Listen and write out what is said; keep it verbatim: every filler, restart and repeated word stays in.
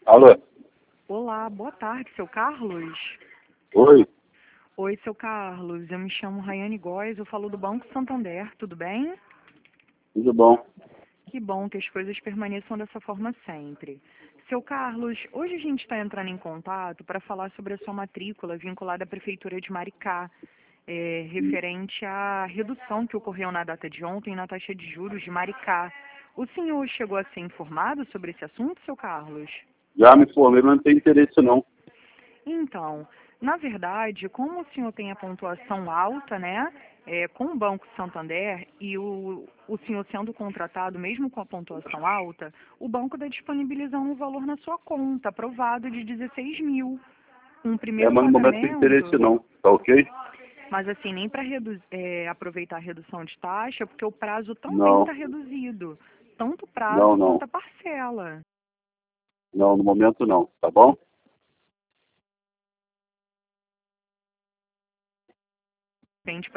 Alô? Olá, boa tarde, seu Carlos. Oi? Oi, seu Carlos. Eu me chamo Rayane Góes, eu falo do Banco Santander, tudo bem? Tudo bom? Que bom que as coisas permaneçam dessa forma sempre. Seu Carlos, hoje a gente está entrando em contato para falar sobre a sua matrícula vinculada à Prefeitura de Maricá, é, referente à redução que ocorreu na data de ontem na taxa de juros de Maricá. O senhor chegou a ser informado sobre esse assunto, seu Carlos? Já me formei, mas não tem interesse não. Então, na verdade, como o senhor tem a pontuação alta, né, é, com o Banco Santander e o, o senhor sendo contratado mesmo com a pontuação alta, o banco está disponibilizando um valor na sua conta, aprovado de dezesseis mil. Um É, primeiro mas no momento não tem interesse pagamento, não. Tá ok? mas assim, nem para é, aproveitar a redução de taxa, porque o prazo também Não, está reduzido, tanto o prazo não, quanto não. a parcela. Não, no momento não. Tá bom? Entende?